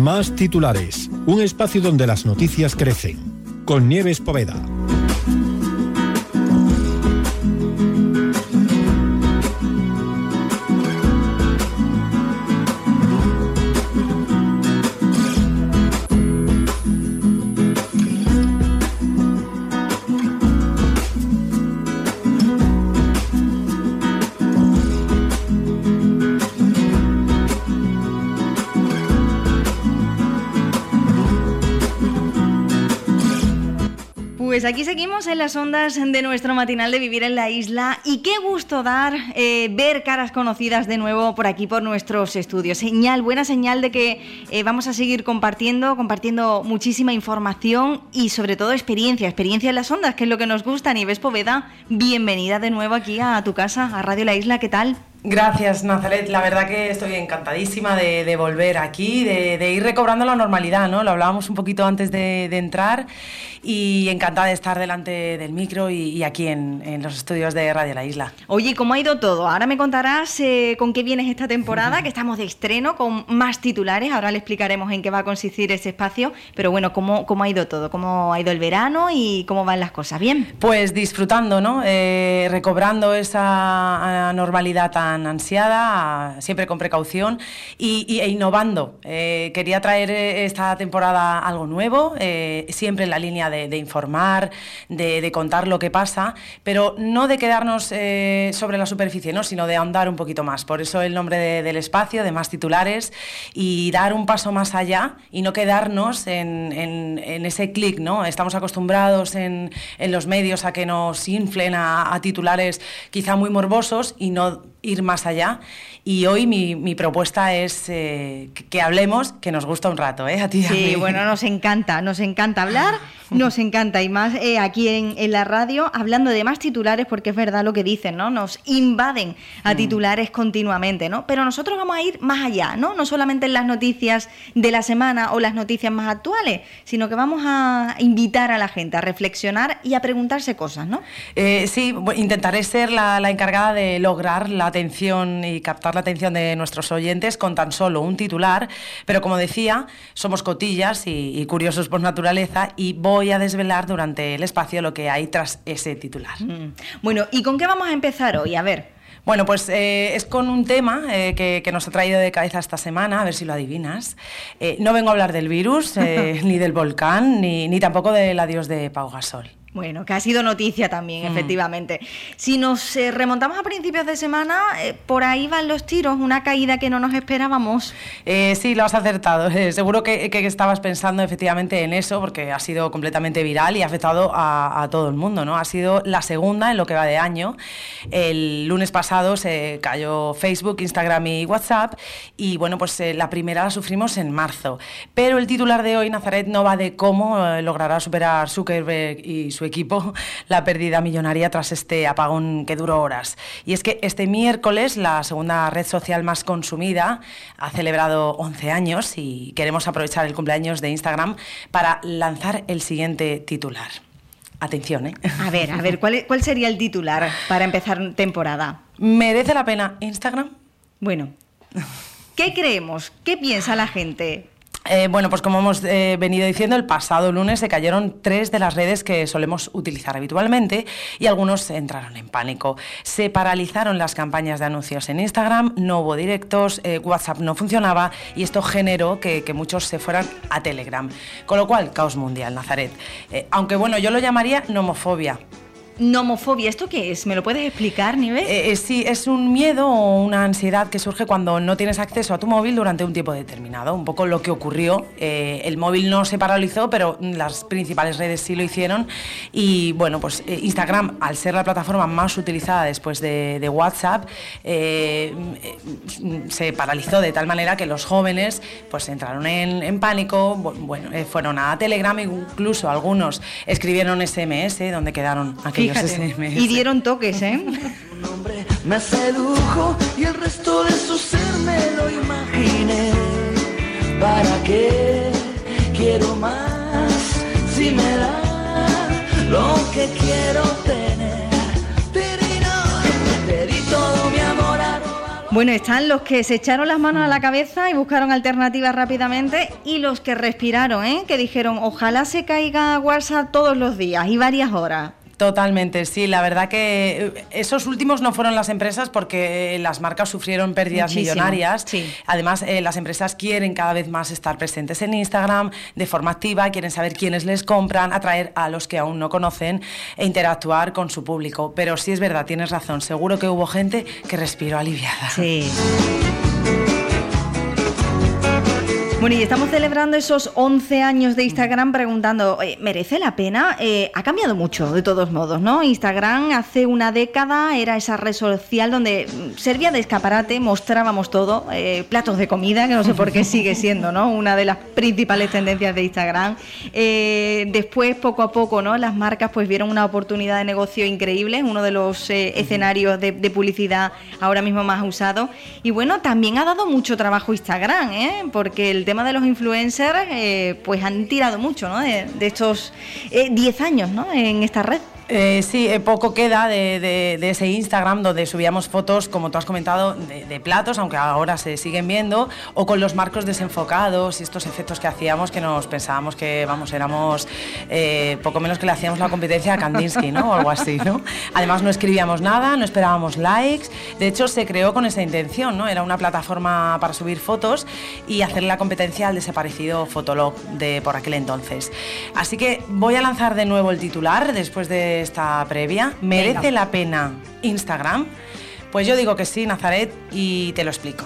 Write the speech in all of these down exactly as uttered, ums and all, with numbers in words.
Más titulares, un espacio donde las noticias crecen. Con Nieves Poveda. Pues aquí seguimos en las ondas de nuestro matinal de Vivir en la Isla y qué gusto dar eh, ver caras conocidas de nuevo por aquí, por nuestros estudios. Señal, buena señal de que eh, vamos a seguir compartiendo, compartiendo muchísima información y sobre todo experiencia, experiencia en las ondas, que es lo que nos gusta. Nieves Poveda, bienvenida de nuevo aquí a tu casa, a Radio La Isla, ¿qué tal? Gracias, Nazaret. La verdad que estoy encantadísima de, de volver aquí, de, de ir recobrando la normalidad, ¿no? Lo hablábamos un poquito antes de, de entrar y encantada de estar delante del micro y, y aquí en, en los estudios de Radio La Isla. Oye, ¿cómo ha ido todo? Ahora me contarás eh, con qué vienes esta temporada, que estamos de estreno, con más titulares. Ahora le explicaremos en qué va a consistir ese espacio. Pero bueno, ¿cómo, cómo ha ido todo? ¿Cómo ha ido el verano y cómo van las cosas? ¿Bien? Pues disfrutando, ¿no? Eh, recobrando esa normalidad tan ansiada, siempre con precaución y, y, e innovando. Eh, quería traer esta temporada algo nuevo, eh, siempre en la línea de, de informar, de, de contar lo que pasa, pero no de quedarnos eh, sobre la superficie, ¿no? Sino de ahondar un poquito más. Por eso el nombre de, del espacio, de Más Titulares, y dar un paso más allá y no quedarnos en, en, en ese clic, ¿no? Estamos acostumbrados en, en los medios a que nos inflen a, a titulares quizá muy morbosos y no ir más allá. Y hoy mi, mi propuesta es eh, que, que hablemos, que nos gusta un rato, ¿eh? A ti y a mí. Sí, bueno, nos encanta, nos encanta hablar, nos encanta, y más eh, aquí en, en la radio, hablando de más titulares, porque es verdad lo que dicen, ¿no? Nos invaden a titulares mm. continuamente, ¿no? Pero nosotros vamos a ir más allá, ¿no? No solamente en las noticias de la semana o las noticias más actuales, sino que vamos a invitar a la gente a reflexionar y a preguntarse cosas, ¿no? Eh, sí, intentaré ser la, la encargada de lograr la atención y captar la atención de nuestros oyentes con tan solo un titular, pero como decía, somos cotillas y, y curiosos por naturaleza, y voy a desvelar durante el espacio lo que hay tras ese titular. Mm. Bueno, ¿y con qué vamos a empezar hoy? A ver. Bueno, pues eh, es con un tema eh, que, que nos ha traído de cabeza esta semana, a ver si lo adivinas. Eh, no vengo a hablar del virus, eh, ni del volcán, ni, ni tampoco del adiós de Pau Gasol. Bueno, que ha sido noticia también, mm. efectivamente. Si nos eh, remontamos a principios de semana, eh, por ahí van los tiros, una caída que no nos esperábamos. Eh, sí, lo has acertado. Eh, seguro que, que estabas pensando efectivamente en eso, porque ha sido completamente viral y ha afectado a, a todo el mundo, ¿no? Ha sido la segunda en lo que va de año. El lunes pasado se cayó Facebook, Instagram y WhatsApp, y bueno, pues eh, la primera la sufrimos en marzo. Pero el titular de hoy, Nazaret, no va de cómo eh, logrará superar Zuckerberg y su equipo la pérdida millonaria tras este apagón que duró horas. Y es que este miércoles la segunda red social más consumida ha celebrado once años y queremos aprovechar el cumpleaños de Instagram para lanzar el siguiente titular. Atención, ¿eh? A ver, a ver, ¿cuál, cuál sería el titular para empezar temporada? ¿Merece la pena Instagram? Bueno, ¿qué creemos? ¿Qué piensa la gente? Eh, bueno, pues como hemos eh, venido diciendo, el pasado lunes se cayeron tres de las redes que solemos utilizar habitualmente y algunos entraron en pánico. Se paralizaron las campañas de anuncios en Instagram, no hubo directos, eh, WhatsApp no funcionaba y esto generó que, que muchos se fueran a Telegram. Con lo cual, caos mundial, Nazaret. Eh, aunque bueno, yo lo llamaría nomofobia. Nomofobia, ¿esto qué es? ¿Me lo puedes explicar, Nieves? Eh, eh, sí, es un miedo o una ansiedad que surge cuando no tienes acceso a tu móvil durante un tiempo determinado. Un poco lo que ocurrió. Eh, el móvil no se paralizó, pero las principales redes sí lo hicieron. Y bueno, pues eh, Instagram, al ser la plataforma más utilizada después de, de WhatsApp, eh, eh, se paralizó de tal manera que los jóvenes pues entraron en, en pánico. Bueno, eh, fueron a Telegram, incluso algunos escribieron ese eme ese donde quedaron aquellos. Fíjate, y dieron toques, ¿eh? Un hombre me sedujo y el resto de su ser me lo imaginé. ¿Para qué quiero más si me das lo que quiero tener? Te di todo mi amor a robar. Bueno, están los que se echaron las manos a la cabeza y buscaron alternativas rápidamente y los que respiraron, ¿eh? Que dijeron, ojalá se caiga WhatsApp todos los días y varias horas. Totalmente, sí. La verdad que esos últimos no fueron las empresas porque las marcas sufrieron pérdidas Muchísimo, millonarias. Sí. Además, eh, las empresas quieren cada vez más estar presentes en Instagram de forma activa, quieren saber quiénes les compran, atraer a los que aún no conocen e interactuar con su público. Pero sí es verdad, tienes razón. Seguro que hubo gente que respiró aliviada. Sí. Bueno, y estamos celebrando esos once años de Instagram preguntando, ¿merece la pena? Eh, ha cambiado mucho, de todos modos, ¿no? Instagram hace una década era esa red social donde servía de escaparate, mostrábamos todo, eh, platos de comida, que no sé por qué sigue siendo, ¿no? Una de las principales tendencias de Instagram. Eh, después, poco a poco, ¿no? Las marcas pues vieron una oportunidad de negocio increíble, uno de los eh, escenarios de, de publicidad ahora mismo más usados. Y bueno, también ha dado mucho trabajo Instagram, ¿eh? Porque el tema de los influencers eh, pues han tirado mucho, ¿no? de, de estos diez eh, años, ¿no? En esta red. Eh, sí, eh, poco queda de, de, de ese Instagram donde subíamos fotos, como tú has comentado, de, de platos, aunque ahora se siguen viendo, o con los marcos desenfocados y estos efectos que hacíamos que nos pensábamos que, vamos, éramos eh, poco menos que le hacíamos la competencia a Kandinsky, ¿no? O algo así, ¿no? Además no escribíamos nada, no esperábamos likes, de hecho se creó con esa intención, ¿no? Era una plataforma para subir fotos y hacer la competencia al desaparecido Fotolog de por aquel entonces. Así que voy a lanzar de nuevo el titular después de esta previa. ¿Merece Venga. la pena Instagram? Pues yo digo que sí, Nazaret, y te lo explico.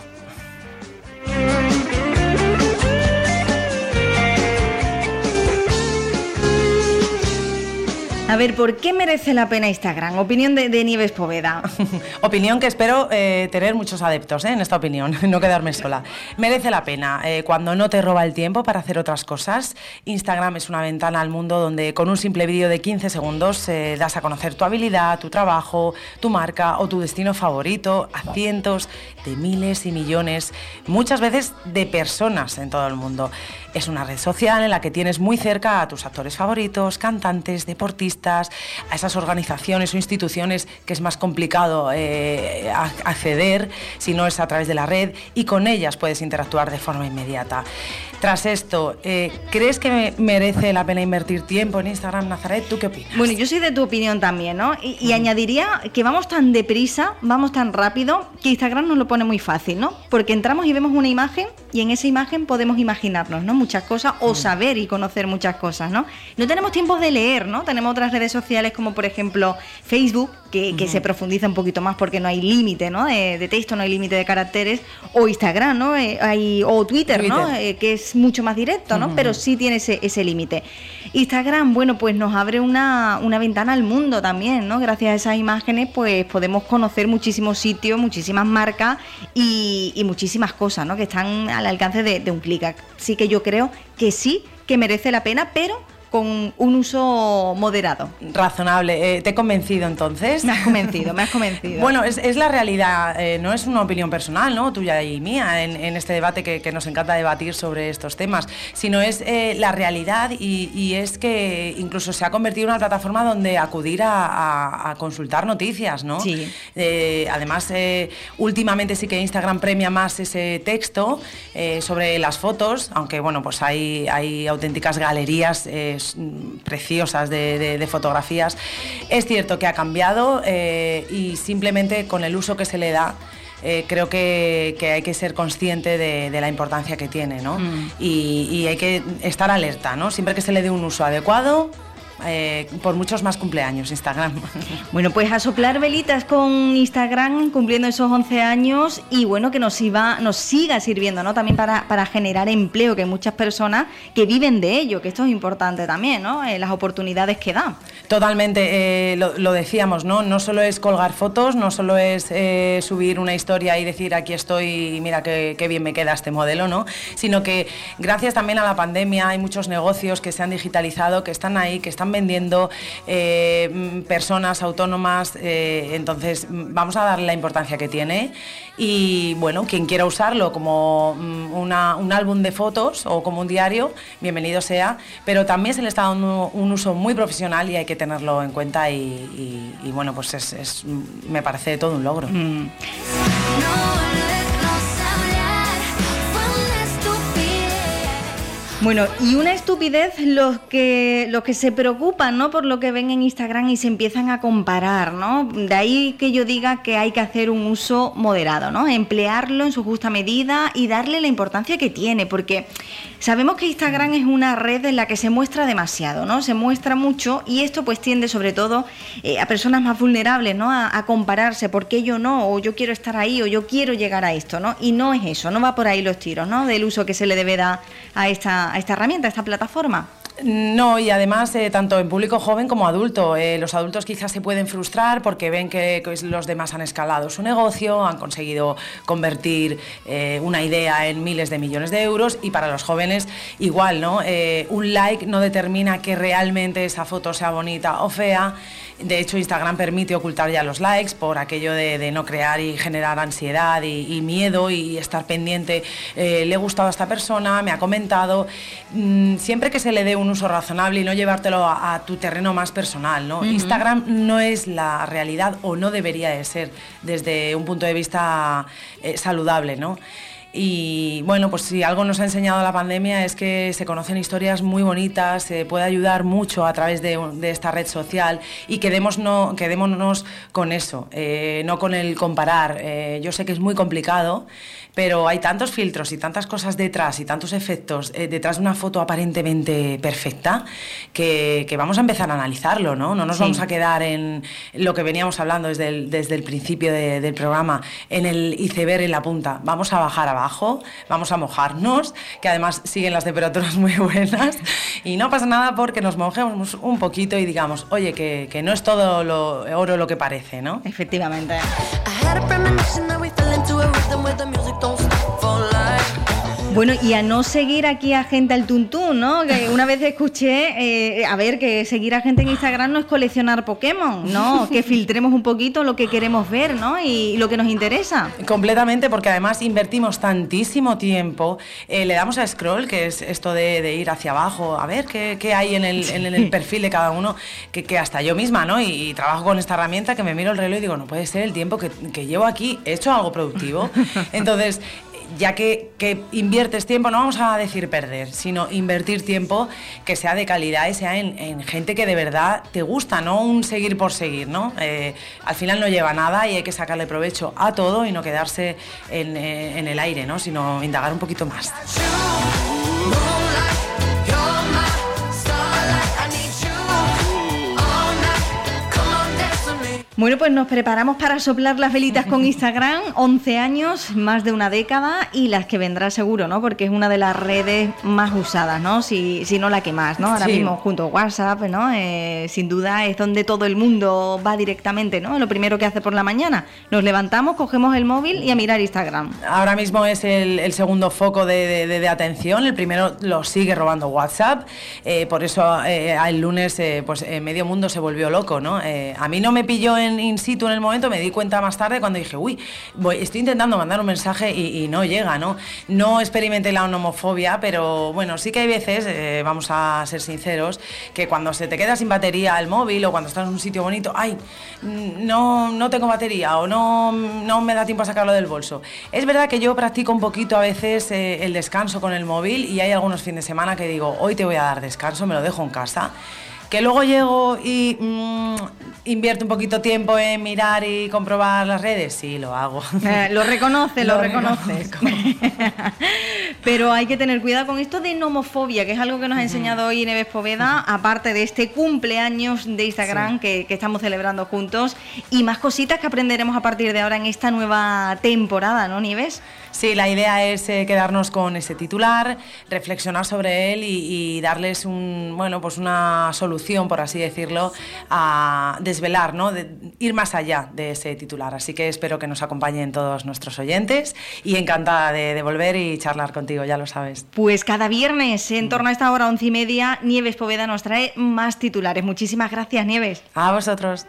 A ver, ¿por qué merece la pena Instagram? Opinión de, de Nieves Poveda. Opinión que espero eh, tener muchos adeptos, ¿eh? En esta opinión, no quedarme sola. Merece la pena. Eh, cuando no te roba el tiempo para hacer otras cosas, Instagram es una ventana al mundo donde con un simple vídeo de quince segundos eh, das a conocer tu habilidad, tu trabajo, tu marca o tu destino favorito a cientos de miles y millones, muchas veces de personas en todo el mundo. Es una red social en la que tienes muy cerca a tus actores favoritos, cantantes, deportistas, a esas organizaciones o instituciones que es más complicado eh, acceder si no es a través de la red, y con ellas puedes interactuar de forma inmediata. Tras esto, eh, ¿crees que merece la pena invertir tiempo en Instagram, Nazaret? ¿Tú qué opinas? Bueno, yo soy de tu opinión también, ¿no? Y, y mm. añadiría que vamos tan deprisa, vamos tan rápido, que Instagram nos lo pone muy fácil, ¿no? Porque entramos y vemos una imagen y en esa imagen podemos imaginarnos, ¿no? Muchas cosas o saber y conocer muchas cosas, ¿no? No tenemos tiempo de leer, ¿no? Tenemos otras redes sociales como por ejemplo Facebook, que, que uh-huh. se profundiza un poquito más porque no hay límite, ¿no? De, de texto, no hay límite de caracteres, o Instagram, ¿no? Eh, hay, o Twitter, Twitter. ¿no? Eh, que es mucho más directo, ¿no? Uh-huh. Pero sí tiene ese, ese límite. Instagram, bueno, pues nos abre una, una ventana al mundo también, ¿no? Gracias a esas imágenes, pues podemos conocer muchísimos sitios, muchísimas marcas y, y muchísimas cosas, ¿no? Que están al alcance de, de un clic. Así que yo creo que sí, que merece la pena, pero con un uso moderado. Razonable. Eh, ¿Te he convencido entonces? Me has convencido, me has convencido. Bueno, es, es la realidad, eh, no es una opinión personal, ¿no? Tuya y mía, en, en este debate que, que nos encanta debatir sobre estos temas, sino es eh, la realidad y, y es que incluso se ha convertido en una plataforma donde acudir a, a, a consultar noticias, ¿no? Sí. Eh, además, eh, últimamente sí que Instagram premia más ese texto eh, sobre las fotos, aunque bueno, pues hay, hay auténticas galerías eh, preciosas de, de, de fotografías. Es cierto que ha cambiado eh, y simplemente con el uso que se le da eh, creo que, que hay que ser consciente de, de la importancia que tiene, ¿no? Mm. y, y hay que estar alerta, ¿no? Siempre que se le dé un uso adecuado. Eh, por muchos más cumpleaños Instagram. Bueno, pues a soplar velitas con Instagram cumpliendo esos once años y bueno, que nos iba, nos siga sirviendo, ¿no? También para, para generar empleo, que hay muchas personas que viven de ello, que esto es importante también, ¿no? Eh, las oportunidades que da. Totalmente, eh, lo, lo decíamos, ¿no? No solo es colgar fotos, no solo es eh, subir una historia y decir aquí estoy y mira qué, qué bien me queda este modelo, ¿no? Sino que gracias también a la pandemia hay muchos negocios que se han digitalizado, que están ahí, que están están vendiendo eh, personas autónomas, eh, entonces vamos a darle la importancia que tiene y bueno, quien quiera usarlo como una, un álbum de fotos o como un diario, bienvenido sea, pero también se le está dando un uso muy profesional y hay que tenerlo en cuenta y, y, y bueno, pues es, es, me parece todo un logro. Mm. Bueno, y una estupidez los que, los que se preocupan, ¿no?, por lo que ven en Instagram y se empiezan a comparar, ¿no? De ahí que yo diga que hay que hacer un uso moderado, ¿no? Emplearlo en su justa medida y darle la importancia que tiene, porque sabemos que Instagram es una red en la que se muestra demasiado, ¿no? Se muestra mucho y esto pues tiende sobre todo eh, a personas más vulnerables, ¿no? A, a compararse, ¿por qué yo no? O yo quiero estar ahí, o yo quiero llegar a esto, ¿no? Y no es eso, no va por ahí los tiros, ¿no? Del uso que se le debe dar a esta a esta herramienta, a esta plataforma. No, y además eh, tanto en público joven como adulto. Eh, los adultos quizás se pueden frustrar porque ven que, que los demás han escalado su negocio, han conseguido convertir eh, una idea en miles de millones de euros y para los jóvenes igual, ¿no? Eh, un like no determina que realmente esa foto sea bonita o fea. De hecho, Instagram permite ocultar ya los likes por aquello de, de no crear y generar ansiedad y, y miedo y estar pendiente. Eh, le he gustado a esta persona, me ha comentado. Mm, siempre que se le dé un uso razonable y no llevártelo a, a tu terreno más personal, ¿no? Uh-huh. Instagram no es la realidad o no debería de ser desde un punto de vista eh, saludable, ¿no? Y bueno, pues si algo nos ha enseñado la pandemia es que se conocen historias muy bonitas, se puede ayudar mucho a través de, de esta red social y quedémonos, no, quedémonos con eso, eh, no con el comparar. Eh, yo sé que es muy complicado, pero hay tantos filtros y tantas cosas detrás y tantos efectos eh, detrás de una foto aparentemente perfecta que, que vamos a empezar a analizarlo, ¿no? No nos sí. vamos a quedar en lo que veníamos hablando desde el, desde el principio de, del programa, en el iceberg en la punta. Vamos a bajar abajo. Vamos a mojarnos, que además siguen las temperaturas muy buenas y no pasa nada porque nos mojemos un poquito y digamos, oye, que, que no es todo lo oro lo que parece, ¿no? Efectivamente. Bueno, y a no seguir aquí a gente al tuntún, ¿no? Que una vez escuché, eh, a ver, que seguir a gente en Instagram no es coleccionar Pokémon, ¿no? Que filtremos un poquito lo que queremos ver, ¿no? Y lo que nos interesa. Completamente, porque además invertimos tantísimo tiempo, eh, le damos a scroll, que es esto de, de ir hacia abajo, a ver qué, qué hay en el, en el perfil de cada uno, que, que hasta yo misma, ¿no? Y, y trabajo con esta herramienta que me miro el reloj y digo, no puede ser el tiempo que, que llevo aquí, he hecho algo productivo. Entonces, ya que, que inviertes tiempo, no vamos a decir perder, sino invertir tiempo que sea de calidad y sea en, en gente que de verdad te gusta, no un seguir por seguir, ¿no? Eh, al final no lleva nada y hay que sacarle provecho a todo y no quedarse en, eh, en el aire, ¿no? Sino indagar un poquito más. Bueno, pues nos preparamos para soplar las velitas con Instagram, once años, más de una década y las que vendrá seguro, ¿no? Porque es una de las redes más usadas, ¿no? Si, si no la que más, ¿no? Ahora sí. mismo junto a WhatsApp, ¿no? Eh, sin duda es donde todo el mundo va directamente, ¿no? Lo primero que hace por la mañana, nos levantamos, cogemos el móvil y a mirar Instagram. Ahora mismo es el, el segundo foco de, de, de atención, el primero lo sigue robando WhatsApp, eh, por eso eh, el lunes eh, pues eh, medio mundo se volvió loco, ¿no? Eh, a mí no me pilló en in situ en el momento, me di cuenta más tarde cuando dije, uy, voy, estoy intentando mandar un mensaje y, y no llega, ¿no? No experimenté la nomofobia, pero bueno, sí que hay veces, eh, vamos a ser sinceros, que cuando se te queda sin batería el móvil o cuando estás en un sitio bonito, ay, no, no tengo batería o no, no me da tiempo a sacarlo del bolso. Es verdad que yo practico un poquito a veces eh, el descanso con el móvil y hay algunos fines de semana que digo, hoy te voy a dar descanso, me lo dejo en casa. Que luego llego y mmm, invierto un poquito tiempo en mirar y comprobar las redes, sí, lo hago. Eh, lo reconoce, lo, lo reconoces. Pero hay que tener cuidado con esto de nomofobia, que es algo que nos ha enseñado hoy Nieves Poveda, aparte de este cumpleaños de Instagram sí. que, que estamos celebrando juntos, y más cositas que aprenderemos a partir de ahora en esta nueva temporada, ¿no, Nieves? Sí, la idea es eh, quedarnos con ese titular, reflexionar sobre él y, y darles un, bueno, pues una solución, por así decirlo, a desvelar, ¿no? De ir más allá de ese titular. Así que espero que nos acompañen todos nuestros oyentes y encantada de, de volver y charlar contigo, ya lo sabes. Pues cada viernes, en torno a esta hora, once y media, Nieves Poveda nos trae más titulares. Muchísimas gracias, Nieves. A vosotros.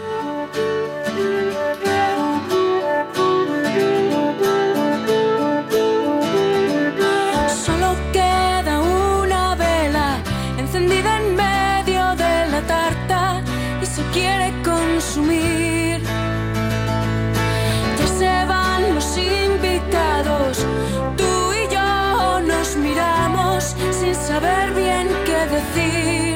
Quiere consumir. Ya se van los invitados, tú y yo nos miramos sin saber bien qué decir.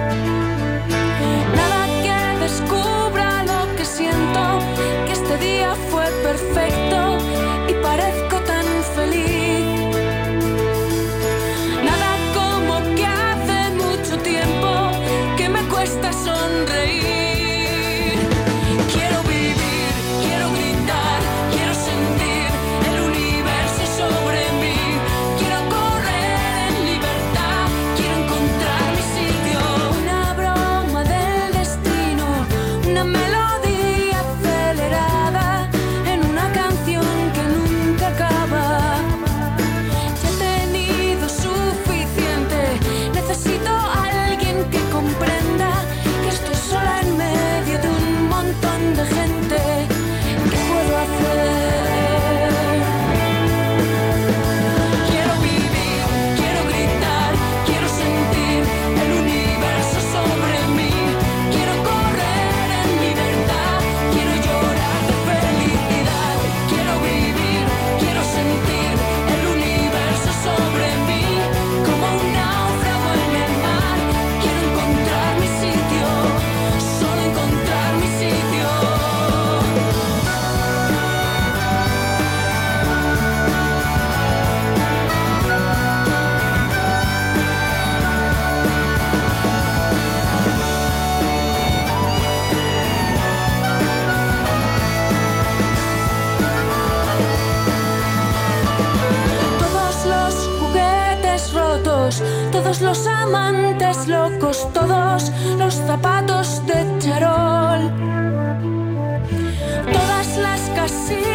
Nada que descubra lo que siento, que este día fue perfecto y parezco tan feliz. Nada como que hace mucho tiempo que me cuesta sonreír. Todos los amantes locos, todos los zapatos de charol, todas las casillas